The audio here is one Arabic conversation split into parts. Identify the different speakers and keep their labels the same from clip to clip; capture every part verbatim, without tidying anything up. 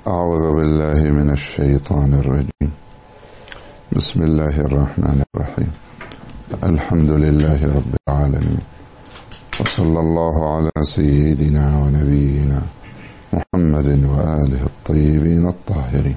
Speaker 1: أعوذ بالله من الشيطان الرجيم. بسم الله الرحمن الرحيم. الحمد لله رب العالمين، وصلى الله على سيدنا ونبينا محمد وآله الطيبين الطاهرين.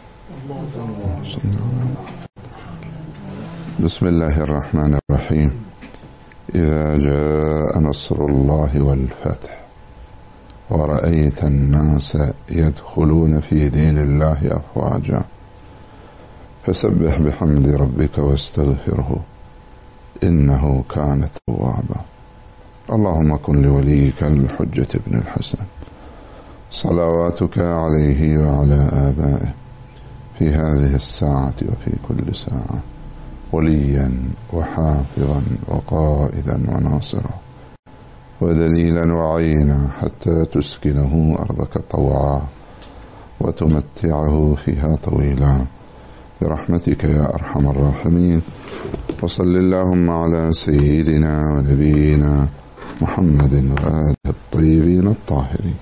Speaker 1: بسم الله الرحمن الرحيم. إذا جاء نصر الله والفتح ورأيت الناس يدخلون في دين الله أفواجا فسبح بحمد ربك واستغفره إنه كان توابا. اللهم كن لوليك الحجة بن الحسن صلواتك عليه وعلى آبائه في هذه الساعة وفي كل ساعة وليا وحافظا وقائدا وناصرا ودليلا وعينا حتى تسكنه أرضك طوعا وتمتعه فيها طويلا برحمتك يا أرحم الراحمين. وصل اللهم على سيدنا ونبينا محمد وآله الطيبين الطاهرين.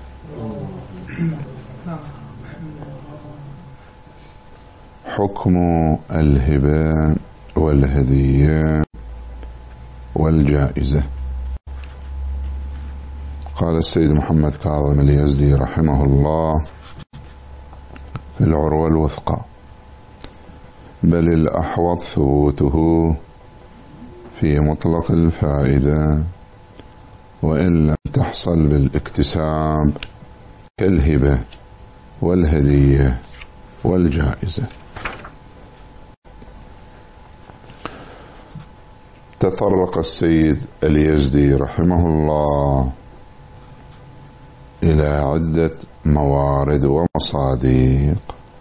Speaker 1: حكم الهبة والهدية والجائزة. قال السيد محمد كاظم اليزدي رحمه الله في العروة الوثقى: بل الأحوط ثبوته في مطلق الفائدة وإن لم تحصل بالاكتساب كالهبة والهدية والجائزة. تطرق السيد اليزدي رحمه الله إلى عدة موارد ومصادق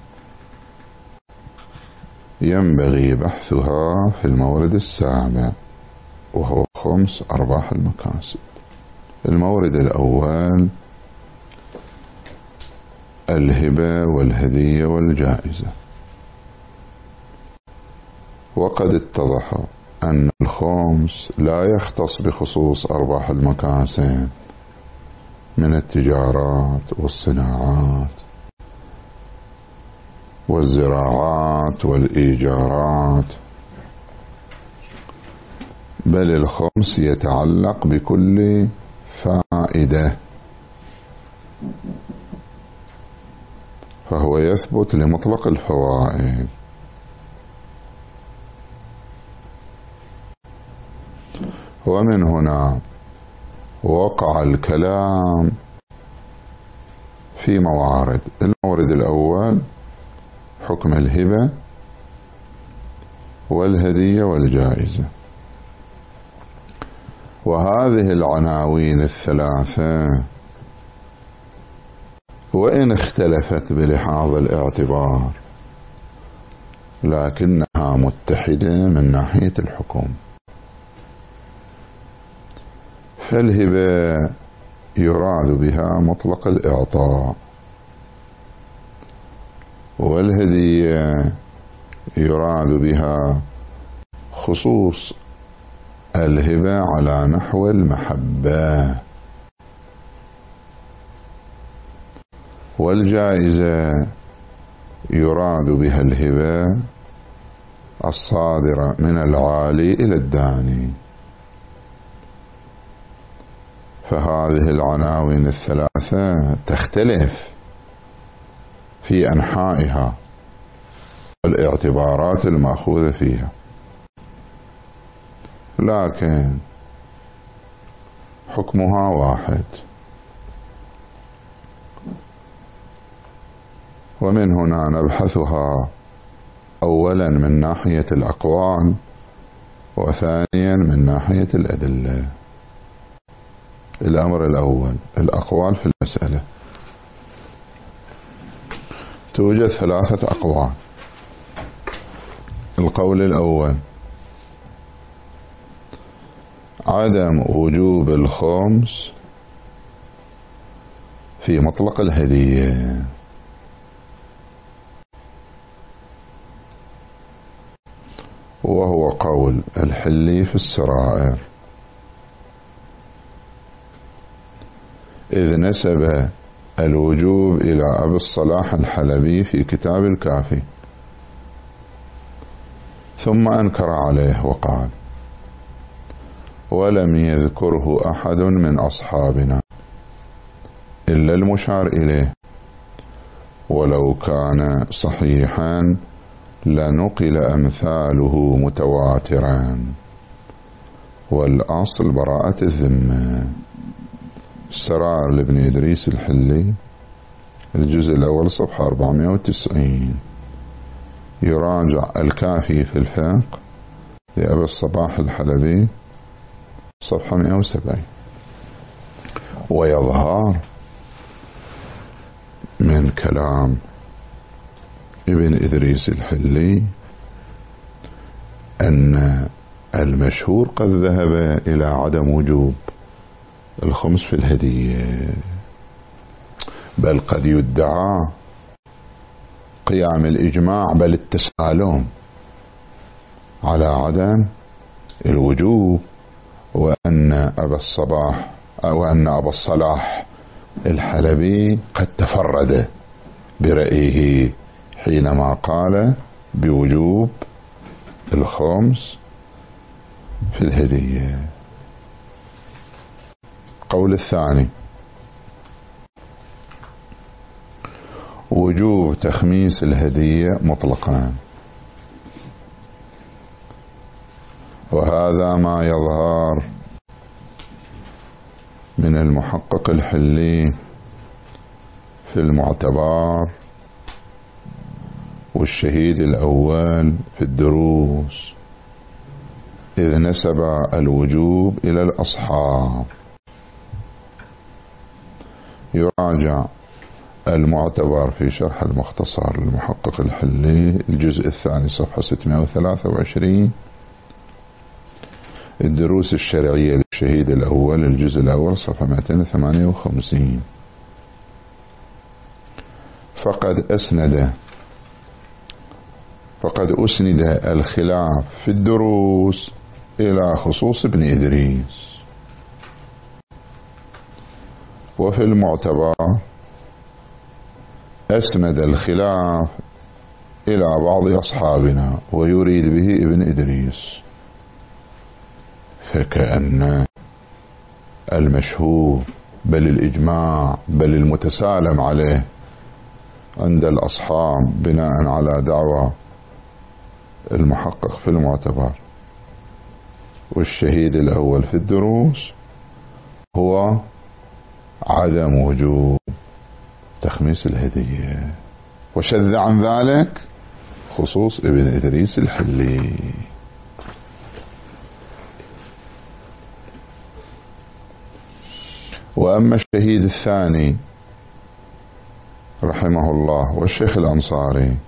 Speaker 1: ينبغي بحثها في المورد السابع، وهو خمس أرباح المكاسب. المورد الأول الهبة والهدية والجائزة. وقد اتضح أن الخمس لا يختص بخصوص أرباح المكاسب من التجارات والصناعات والزراعات والإيجارات، بل الخمس يتعلق بكل فائدة، فهو يثبت لمطلق الفوائد. ومن هنا وقع الكلام في موارد. المورد الأول حكم الهبة والهدية والجائزة، وهذه العناوين الثلاثة وإن اختلفت بلحاظ الاعتبار لكنها متحدة من ناحية الحكم. فالهبة يراد بها مطلق الإعطاء، والهدية يراد بها خصوص الهبة على نحو المحبة، والجائزة يراد بها الهبة الصادرة من العالي إلى الداني. فهذه العناوين الثلاثة تختلف في أنحائها والاعتبارات المأخوذة فيها، لكن حكمها واحد. ومن هنا نبحثها أولا من ناحية الأقوال، وثانيا من ناحية الأدلة. الأمر الأول الأقوال في المسألة. توجد ثلاثة أقوال. القول الأول عدم وجوب الخمس في مطلق الهدية، وهو قول الحلي في السرائر، إذ نسب الوجوب إلى أبي الصلاح الحلبي في كتاب الكافي، ثم أنكر عليه وقال: ولم يذكره أحد من أصحابنا إلا المشار إليه، ولو كان صحيحا لنقل أمثاله متواترا، والأصل براءة الذمة. السرار لابن إدريس الحلي، الجزء الأول صفحة أربعمائة وتسعين. يراجع الكافي في الفقه لأبي الصباح الحلبي صفحة مئة وسبعين. ويظهر من كلام ابن إدريس الحلي أن المشهور قد ذهب إلى عدم وجوب الخمس في الهدية، بل قد يدعى قيام الإجماع بل التسالم على عدم الوجوب، وأن أبا الصباح أو أن أبا الصلاح الحلبي قد تفرد برأيه حينما قال بوجوب الخمس في الهدية. قول الثاني: وجوب تخميس الهدية مطلقا، وهذا ما يظهر من المحقق الحلي في المعتبر والشهيد الأول في الدروس، إذ نسب الوجوب إلى الأصحاب. يراجع المعتبر في شرح المختصر للمحقق الحلي الجزء الثاني صفحة ستمائة وثلاثة وعشرين. الدروس الشرعية للشهيد الأول الجزء الأول صفحة مئتين وثمانية وخمسين. فقد أسند فقد أسند الخلاف في الدروس إلى خصوص ابن إدريس، وفي المعتبر أسند الخلاف إلى بعض أصحابنا ويريد به ابن إدريس، فكأن المشهور بل الإجماع بل المتسالم عليه عند الأصحاب بناء على دعوى المحقق في المعتبر والشهيد الأول في الدروس هو عدم وجوب تخميس الهدية، وشذ عن ذلك خصوص ابن إدريس الحلي. وأما الشهيد الثاني رحمه الله والشيخ الأنصاري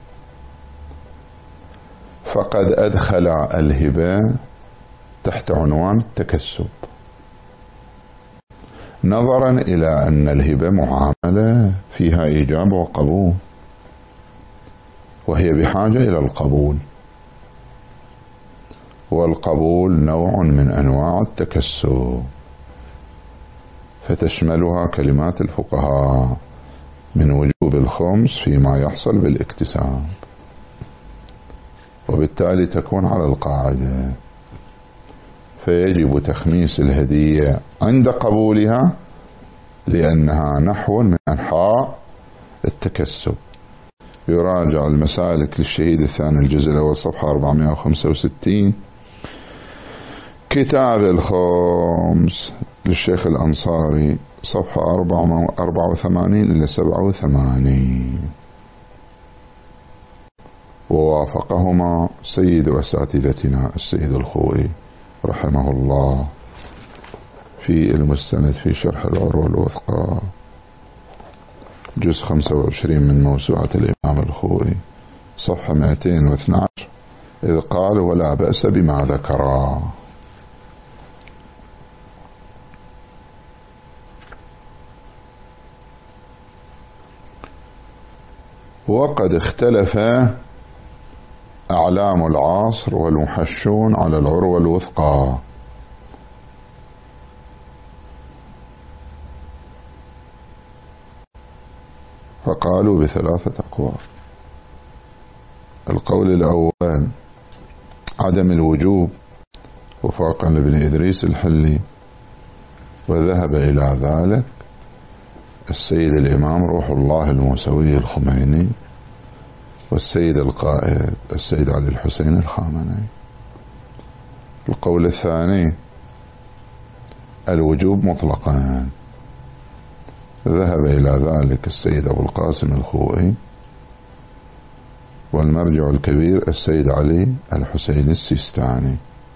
Speaker 1: فقد أدخل الهبة تحت عنوان التكسب، نظرا إلى أن الهبة معاملة فيها إيجاب وقبول، وهي بحاجة إلى القبول، والقبول نوع من أنواع التكسب، فتشملها كلمات الفقهاء من وجوب الخمس فيما يحصل بالاكتساب، وبالتالي تكون على القاعدة، فيجب تخميس الهدية عند قبولها لأنها نحو من أنحاء التكسب. يراجع المسالك للشهيد الثاني الجزء الأول صفحة أربعمائة وخمسة وستين. كتاب الخمس للشيخ الأنصاري صفحة أربعة وثمانين إلى سبعة وثمانين. ووافقهما سيد أساتذتنا السيد الخوئي رحمه الله في المستند في شرح العروة الوثقى جزء خمسة وعشرين من موسوعة الإمام الخوئي صفحة مئتين واثني عشر، إذ قال: ولا بأس بما ذكرا. وقد اختلف أعلام العصر والمحشون على العروة الوثقى، قالوا بثلاثة أقوال. القول الأول عدم الوجوب وفاقا لابن إدريس الحلي، وذهب إلى ذلك السيد الإمام روح الله الموسوي الخميني والسيد القائد السيد علي الحسين الخامنئي. القول الثاني الوجوب مطلقا، ذهب إلى ذلك السيد أبو القاسم الخوئي والمرجع الكبير السيد علي الحسين السيستاني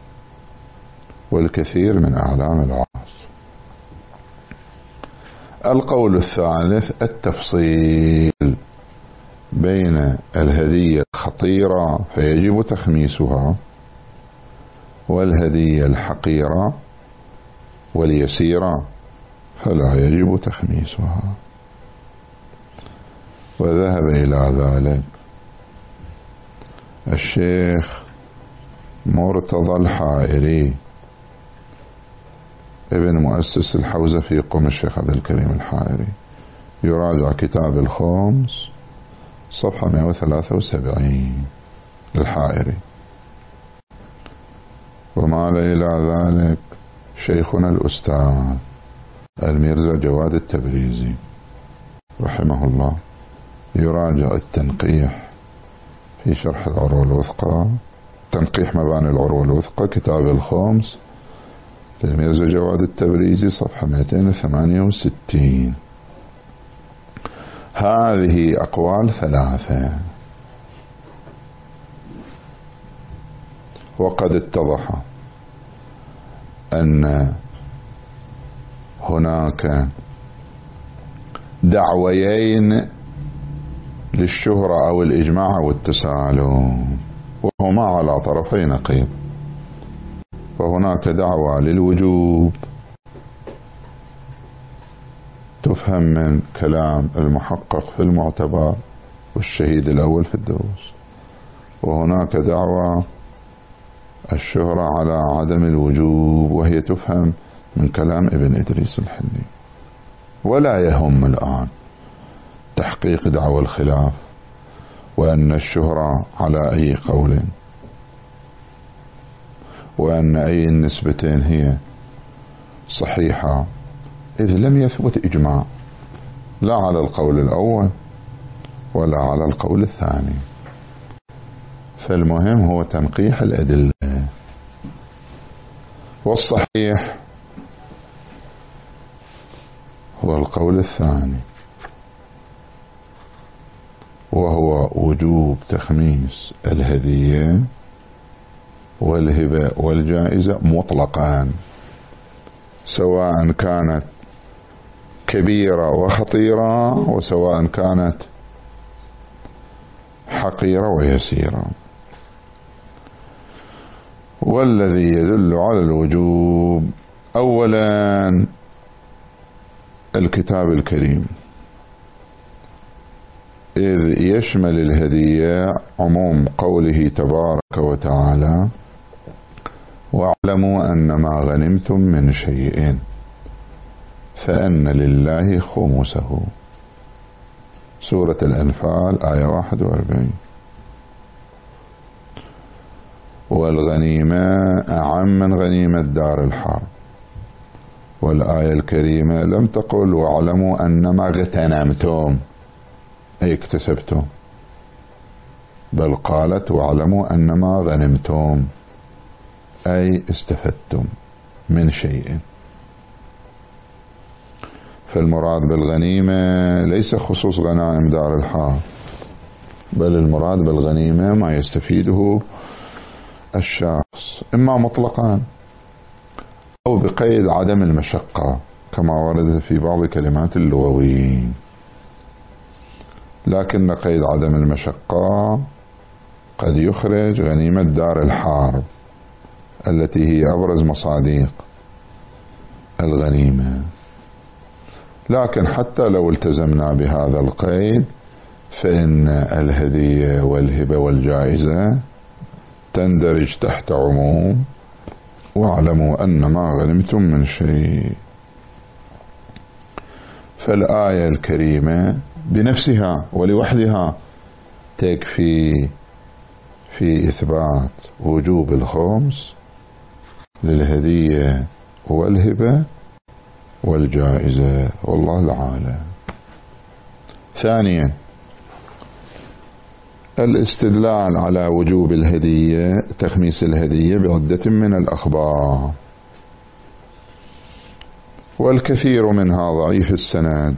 Speaker 1: والكثير من أعلام العصر. القول الثالث التفصيل بين الهدية الخطيرة فيجب تخميسها والهدية الحقيرة واليسيرة فلا يجب تخميسها. وذهب إلى ذلك الشيخ مرتضى الحائري ابن مؤسس الحوزة في قم الشيخ عبد الكريم الحائري، يراجع كتاب الخمس صفحة مئة وثلاثة وسبعين للحائري. ومال إلى ذلك شيخنا الأستاذ الميرزا جواد التبريزي رحمه الله، يراجع التنقيح في شرح العروة الوثقى، تنقيح مباني العروة الوثقى كتاب الخمس للميرزا جواد التبريزي صفحة مئتين وثمانية وستين. هذه أقوال ثلاثة، وقد اتضح أن هناك دعويين للشهرة أو الإجماع أو التسالم، وهما على طرفي نقيض. فهناك دعوة للوجوب تفهم من كلام المحقق في المعتبر والشهيد الأول في الدروس، وهناك دعوة الشهرة على عدم الوجوب وهي تفهم من كلام ابن إدريس الحلي. ولا يهم الآن تحقيق دعوى الخلاف وأن الشهرة على أي قول وأن أي النسبتين هي صحيحة، إذ لم يثبت إجماع لا على القول الأول ولا على القول الثاني. فالمهم هو تنقيح الأدلة. والصحيح هو القول الثاني، وهو وجوب تخميس الهدية والهبة والجائزة مطلقا، سواء كانت كبيرة وخطيرة وسواء كانت حقيرة ويسيرة. والذي يدل على الوجوب أولا الكتاب الكريم، إذ يشمل الهدية عموم قوله تبارك وتعالى: واعلموا أن ما غنمتم من شيء فأن لله خمسه، سورة الأنفال آية واحد وأربعين. والغنيمة أعم من غنيمة دار الحرب، والآية الكريمة لم تقل واعلموا أن ما اغتنمتم أي اكتسبتم، بل قالت واعلموا أن ما غنمتم أي استفدتم من شيء. فالمراد بالغنيمة ليس خصوص غنائم دار الحرب، بل المراد بالغنيمة ما يستفيده الشخص، إما مطلقا أو بقيد عدم المشقة كما ورد في بعض كلمات اللغويين. لكن قيد عدم المشقة قد يخرج غنيمة دار الحرب التي هي أبرز مصادق الغنيمة. لكن حتى لو التزمنا بهذا القيد فإن الهدية والهبة والجائزة تندرج تحت عموم واعلموا أن ما غنمتم من شيء. فالآية الكريمة بنفسها ولوحدها تكفي في إثبات وجوب الخمس للهدية والهبة والجائزة، والله العالم. ثانيا، الاستدلال على وجوب الهدية تخميس الهدية بعدة من الأخبار، والكثير منها ضعيف السند،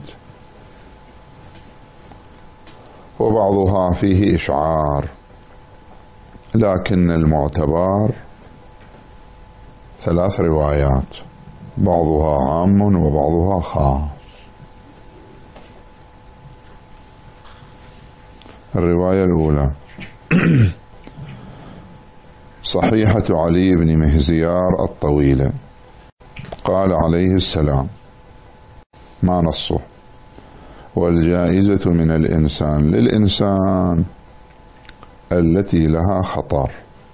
Speaker 1: وبعضها فيه إشعار، لكن المعتبر ثلاث روايات، بعضها عام وبعضها خاص. الرواية الأولى صحيحة علي بن مهزيار الطويلة، قال عليه السلام، ما نصه: والجائزة من الإنسان للإنسان التي لها خطر.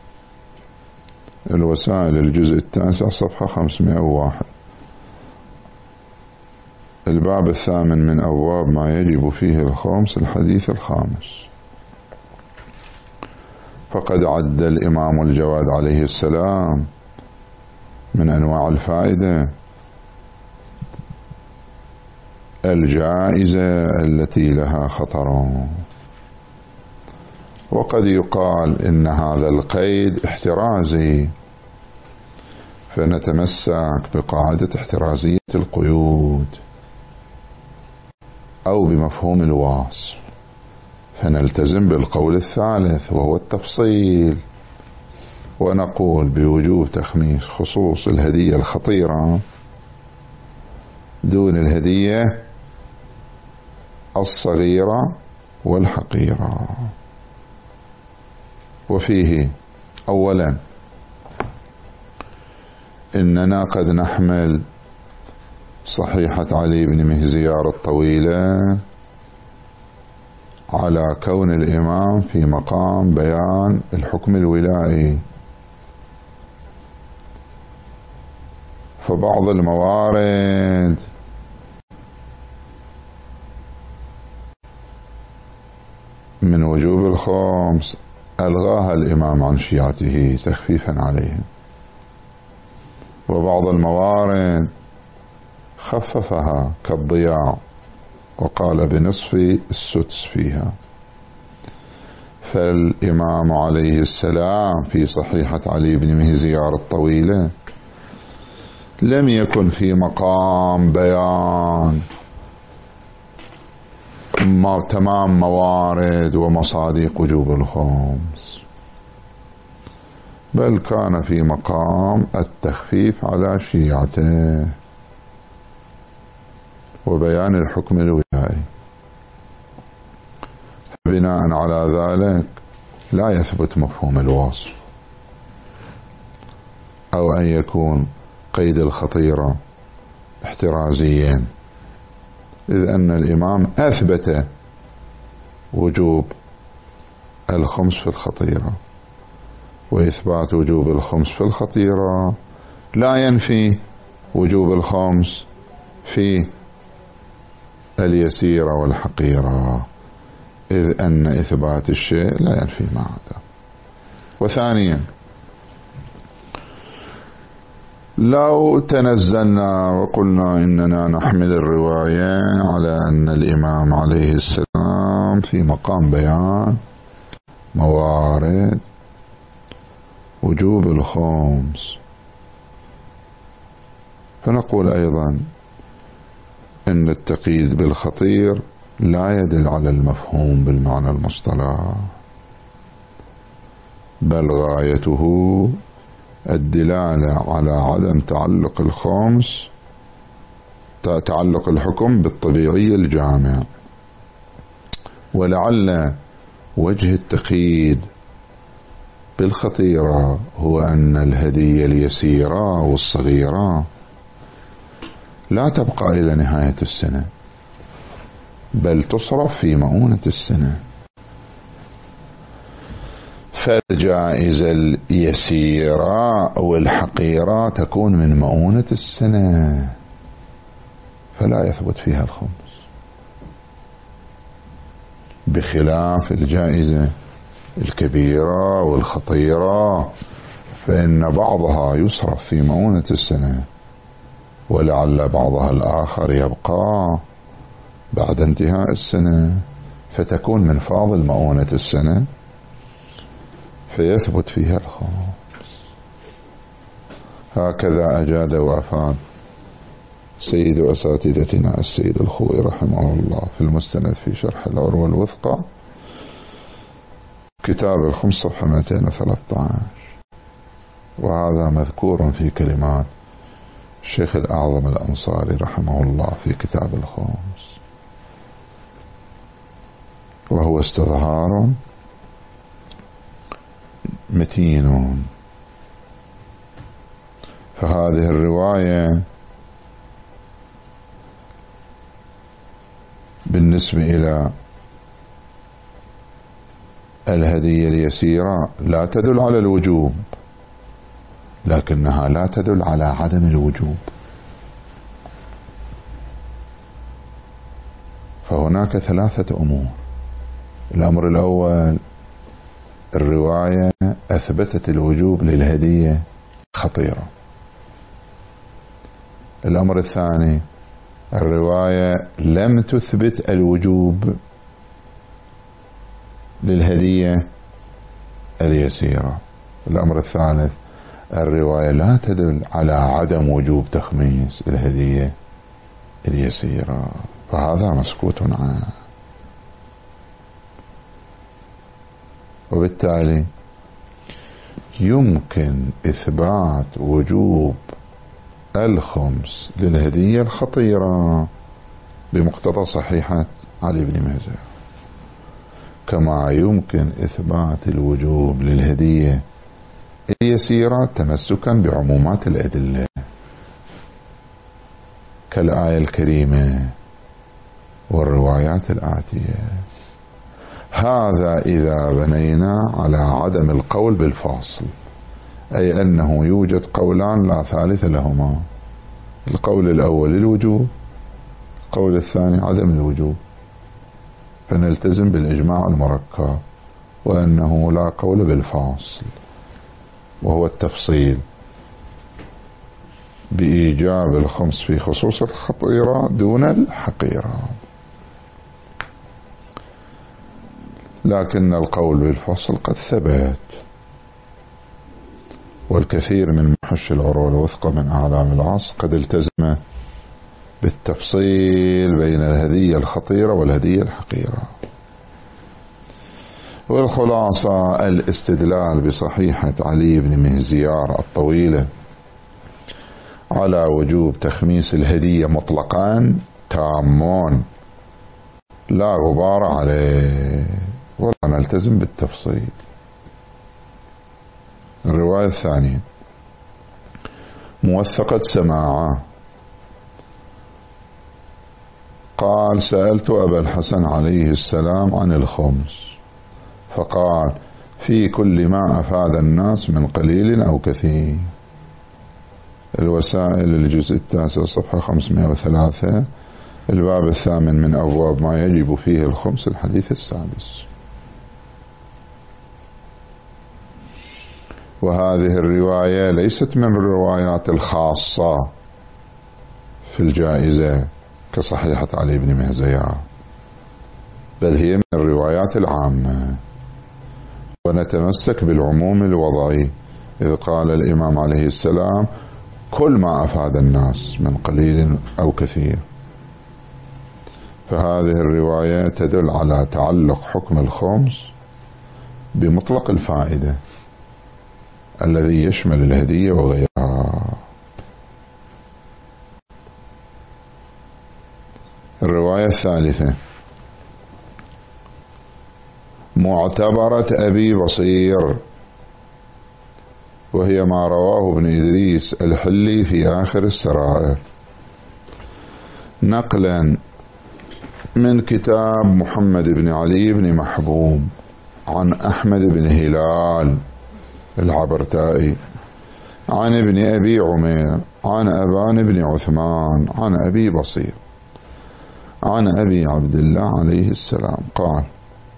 Speaker 1: الوسائل الجزء التاسع صفحة خمسمائة وواحد. الباب الثامن من أبواب ما يجب فيه الخمس، الحديث الخامس. فقد عد الإمام الجواد عليه السلام من أنواع الفائدة الجائزة التي لها خطر، وقد يقال إن هذا القيد احترازي، فنتمسك بقاعدة احترازية القيود أو بمفهوم الوصف، فنلتزم بالقول الثالث وهو التفصيل، ونقول بوجوب تخميس خصوص الهدية الخطيرة دون الهدية الصغيرة والحقيرة. وفيه أولا إننا قد نحمل صحيحة علي بن مهزيار الطويلة على كون الإمام في مقام بيان الحكم الولائي، فبعض الموارد من وجوب الخمس ألغاها الإمام عن شيعته تخفيفا عليهم، وبعض الموارد خففها كالضياع وقال بنصف السدس فيها. فالإمام عليه السلام في صحيحة علي بن مهزيار الطويلة لم يكن في مقام بيان ما تمام موارد ومصادق وجوب الخمس، بل كان في مقام التخفيف على شيعته وبيان الحكم الولائي. بناء على ذلك لا يثبت مفهوم الوصف أو أن يكون قيد الخطيرة احترازيا، إذ أن الإمام أثبت وجوب الخمس في الخطيرة، وإثبات وجوب الخمس في الخطيرة لا ينفي وجوب الخمس في اليسيرة والحقيرة، إذ أن إثبات الشيء لا ينفي ما عدا. وثانيا، لو تنزلنا وقلنا إننا نحمل الرواية على أن الإمام عليه السلام في مقام بيان موارد وجوب الخمس، فنقول أيضا إن التقييد بالخطير لا يدل على المفهوم بالمعنى المصطلح، بل غايته الدلالة على عدم تعلق الخمس تعلق الحكم بالطبيعي الجامع. ولعل وجه التقييد بالخطيرة هو أن الهدية اليسيرة والصغيرة لا تبقى إلى نهاية السنة، بل تصرف في مؤونة السنة، فالجائزة اليسيرة أو الحقيرة تكون من مؤونة السنة، فلا يثبت فيها الخمس. بخلاف الجائزة الكبيرة والخطيرة فإن بعضها يصرف في مؤونة السنة، ولعل بعضها الآخر يبقى بعد انتهاء السنة فتكون من فاضل مؤونة السنة فيثبت فيها الخمس. هكذا أجاد وأفاد سيد أساتذتنا السيد الخوئي رحمه الله في المستند في شرح العروة الوثقى كتاب الخمس صفحة مئتين وثلاثة عشر، وهذا مذكور في كلمات الشيخ الأعظم الأنصاري رحمه الله في كتاب الخمس، وهو استظهار متين. فهذه الرواية بالنسبة إلى الهدية اليسيرة لا تدل على الوجوب، لكنها لا تدل على عدم الوجوب. فهناك ثلاثة أمور. الأمر الأول، الرواية أثبتت الوجوب للهدية خطيرة. الأمر الثاني، الرواية لم تثبت الوجوب للهدية اليسيرة. الأمر الثالث، الرواية لا تدل على عدم وجوب تخميس الهدية اليسيرة، فهذا مسكوت عنه. وبالتالي يمكن إثبات وجوب الخمس للهدية الخطيرة بمقتضى صحيحة علي بن مهزة، كما يمكن إثبات الوجوب للهدية اليسيرة تمسكا بعمومات الأدلة كالآية الكريمة والروايات الآتية. هذا إذا بنينا على عدم القول بالفاصل، أي أنه يوجد قولان لا ثالث لهما. القول الأول الوجوب، القول الثاني عدم الوجوب، فنلتزم بالإجماع المركب وأنه لا قول بالفاصل، وهو التفصيل بإيجاب الخمس في خصوص الخطيرة دون الحقيرة. لكن القول بالفصل قد ثبت، والكثير من محش العروة الوثقى من أعلام العصر قد التزم بالتفصيل بين الهدية الخطيرة والهدية الحقيرة. والخلاصة الاستدلال بصحيحة علي بن مهزيار الطويلة على وجوب تخميس الهدية مطلقا تامون لا غبار عليه، ولا نلتزم بالتفصيل. الرواية الثانية موثقة سماعة، قال: سألت أبا الحسن عليه السلام عن الخمس فقال: في كل ما أفاد الناس من قليل أو كثير. الوسائل الجزء التاسع صفحة خمسمائة وثلاثة، الباب الثامن من أبواب ما يجب فيه الخمس، الحديث السادس. وهذه الرواية ليست من الروايات الخاصة في الجائزة كصحيحة علي بن مهزيار، بل هي من الروايات العامة. ونتمسك بالعموم الوضعي، إذ قال الإمام عليه السلام: كل ما أفاد الناس من قليل أو كثير. فهذه الرواية تدل على تعلق حكم الخمس بمطلق الفائدة الذي يشمل الهدية وغيرها. الرواية الثالثة معتبرة أبي بصير، وهي ما رواه ابن إدريس الحلي في آخر السرائر، نقلا من كتاب محمد بن علي بن محبوب عن أحمد بن هلال العبرتائي عن ابن أبي عمير عن أبان بن عثمان عن أبي بصير عن أبي عبد الله عليه السلام قال: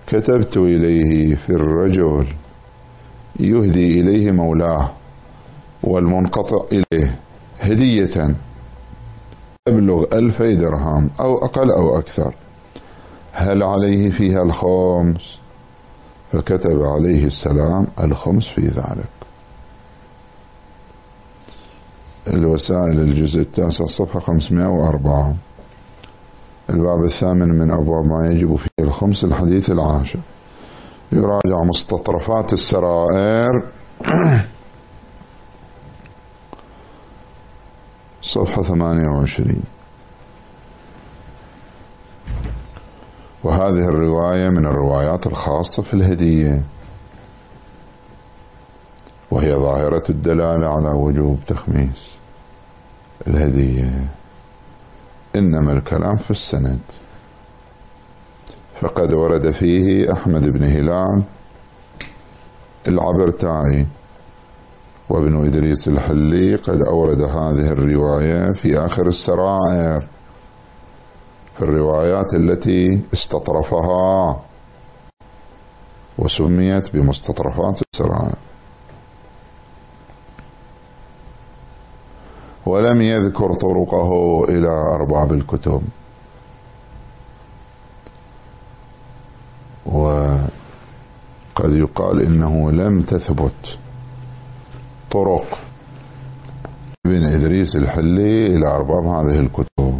Speaker 1: كتبت إليه في الرجل يهدي إليه مولاه والمنقطع إليه هدية تبلغ ألفي درهم أو أقل أو أكثر، هل عليه فيها الخمس؟ فكتب عليه السلام الخمس في ذلك. الوسائل الجزء التاسع صفحة خمسمائة وأربعة. الباب الثامن من أبواب ما يجب فيه الخمس، الحديث العاشر. يراجع مستطرفات السرائر صفحة ثمانية وعشرين. وهذه الرواية من الروايات الخاصة في الهدية، وهي ظاهرة الدلالة على وجوب تخميس الهدية، إنما الكلام في السند. فقد ورد فيه أحمد بن هلال العبرتائي وابن إدريس الحلي قد أورد هذه الرواية في آخر السرائر، في الروايات التي استطرفها وسميت بمستطرفات السرائر، ولم يذكر طرقه إلى أرباب الكتب. وقد يقال إنه لم تثبت طرق ابن إدريس الحلي إلى أرباب هذه الكتب،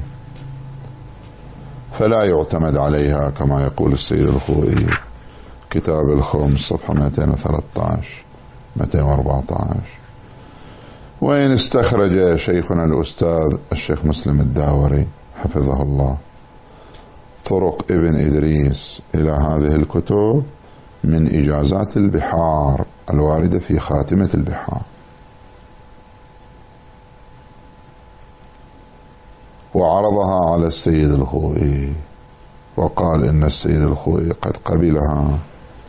Speaker 1: فلا يعتمد عليها كما يقول السيد الخوئي. كتاب الخمس صفحة مئتين وثلاثة عشر مئتين وأربعة عشر. وإن استخرج شيخنا الأستاذ الشيخ مسلم الداوري حفظه الله طرق ابن إدريس إلى هذه الكتب من إجازات البحار الواردة في خاتمة البحار، وعرضها على السيد الخوئي وقال إن السيد الخوئي قد قبلها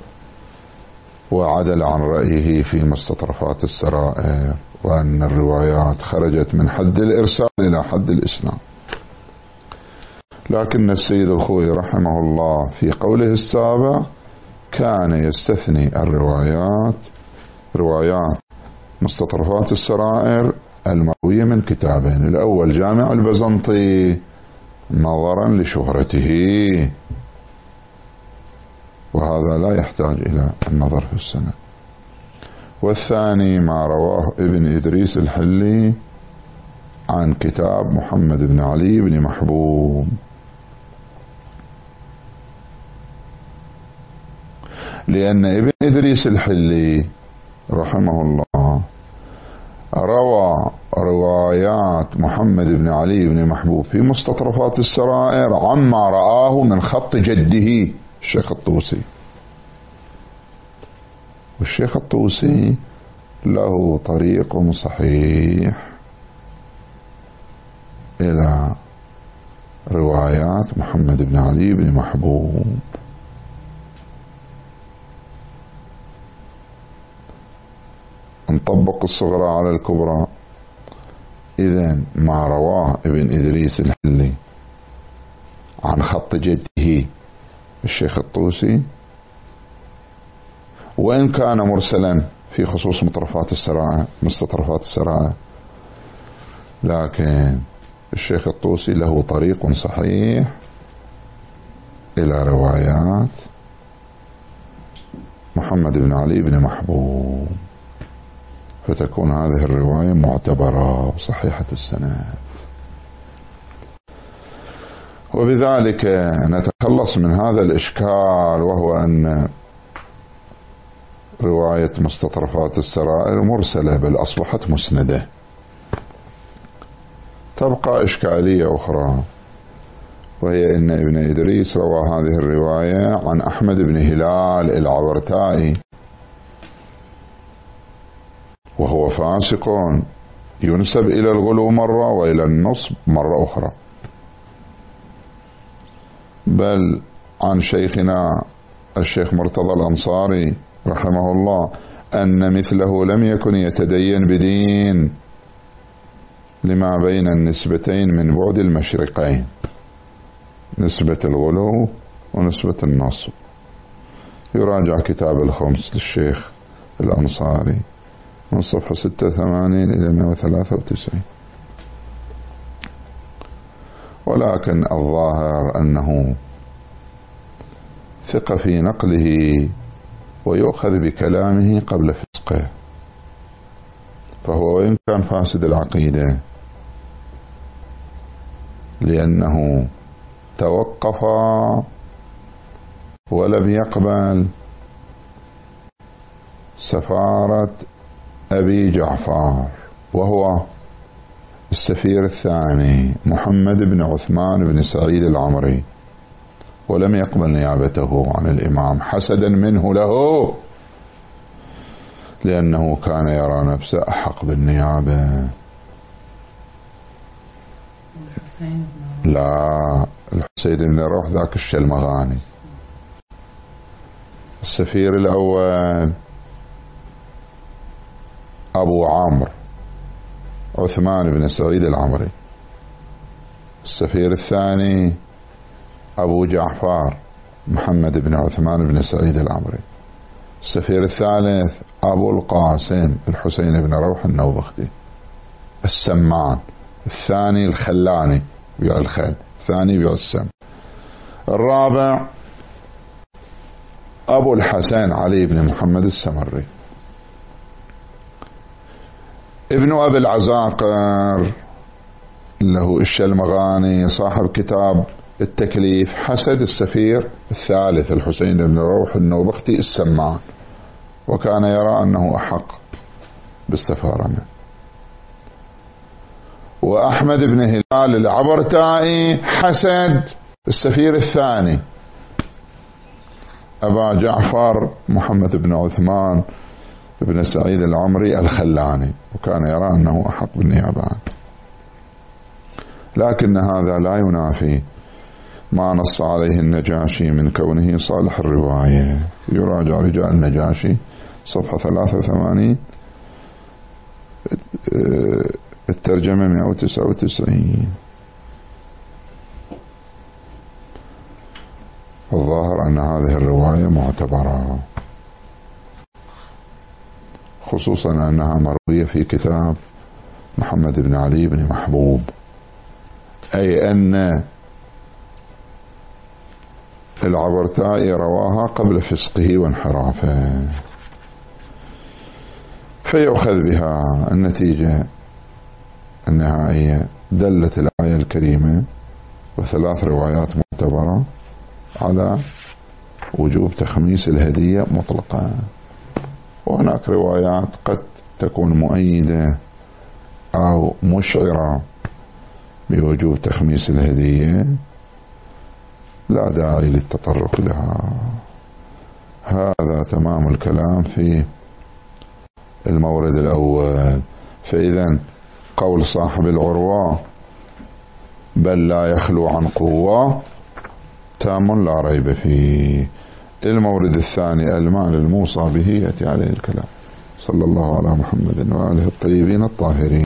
Speaker 1: وعدل عن رأيه في مستطرفات السرائر، وأن الروايات خرجت من حد الإرسال إلى حد الإسناد. لكن السيد الخوئي رحمه الله في قوله السابق كان يستثني الروايات روايات مستطرفات السرائر المروية من كتابين، الأول جامع البزنطي نظرا لشهرته، وهذا لا يحتاج إلى النظر في السند، والثاني ما رواه ابن إدريس الحلي عن كتاب محمد بن علي بن محبوب، لأن ابن إدريس الحلي رحمه الله روى روايات محمد بن علي بن محبوب في مستطرفات السرائر عما رآه من خط جده الشيخ الطوسي، والشيخ الطوسي له طريق صحيح إلى روايات محمد بن علي بن محبوب. نطبق الصغرى على الكبرى. إذن ما رواه ابن إدريس الحلي عن خط جده الشيخ الطوسي وإن كان مرسلا في خصوص مطرفات السرائر مستطرفات السرائر، لكن الشيخ الطوسي له طريق صحيح إلى روايات محمد بن علي بن محبوب، فتكون هذه الرواية معتبرة وصحيحة السند. وبذلك نتخلص من هذا الإشكال، وهو أن رواية مستطرفات السرائر مرسلة بل أصبحت مسندة. تبقى إشكالية أخرى، وهي أن ابن إدريس روى هذه الرواية عن أحمد بن هلال العورتائي، وهو فاسق ينسب إلى الغلو مرة وإلى النصب مرة أخرى، بل عن شيخنا الشيخ مرتضى الأنصاري رحمه الله أن مثله لم يكن يتدين بدين لما بين النسبتين من بعد المشرقين، نسبة الغلو ونسبة النصب، يراجع كتاب الخمس للشيخ الأنصاري من صفحة ستة وثمانين إلى مئة وثلاثة وتسعين. ولكن الظاهر أنه ثقة في نقله ويؤخذ بكلامه قبل فسقه، فهو وإن كان فاسد العقيدة لأنه توقف ولم يقبل سفارة أبي جعفر وهو السفير الثاني محمد بن عثمان بن سعيد العمري، ولم يقبل نيابته عن الإمام حسدا منه له، لأنه كان يرى نفسه أحق بالنيابة. لا، الحسين بن روح ذاك الشلمغاني. السفير الأول أبو عمرو عثمان بن سعيد العمري، السفير الثاني أبو جعفر محمد بن عثمان بن سعيد العمري، السفير الثالث أبو القاسم الحسين بن روح النوبختي السمان، الثاني الخلاني بيع الخل، الثاني بيع السم، الرابع أبو الحسن علي بن محمد السمري، ابن أبي العزاقر له الشلمغاني صاحب كتاب التكليف حسد السفير الثالث الحسين بن روح النوبختي السمان، وكان يرى أنه أحق بالسفارة منه. وأحمد بن هلال العبرتائي حسد السفير الثاني أبا جعفر محمد بن عثمان بن سعيد العمري الخلاني، وكان يرى أنه أحق بالنيابة عنه. لكن هذا لا ينافي ما نص عليه النجاشي من كونه صالح الرواية. يراجع رجال النجاشي صفحة ثلاثة وثمانين الترجمة مئة وتسعة وتسعين. الظاهر أن هذه الرواية معتبرة، خصوصا أنها مروية في كتاب محمد بن علي بن محبوب، أي أن العبرتائي رواها قبل فسقه وانحرافه، فيؤخذ بها. النتيجة النهائية دلت الآية الكريمة وثلاث روايات معتبرة على وجوب تخميس الهدية مطلقا، وهناك روايات قد تكون مؤيدة أو مشعرة بوجوب تخميس الهدية، لا داعي للتطرق لها. هذا تمام الكلام في المورد الأول. فإذا قول صاحب العروة بل لا يخلو عن قوة تام لا ريب فيه. المورد الثاني المال الموصى به يأتي عليه الكلام. صلى الله على محمد وآله الطيبين الطاهرين.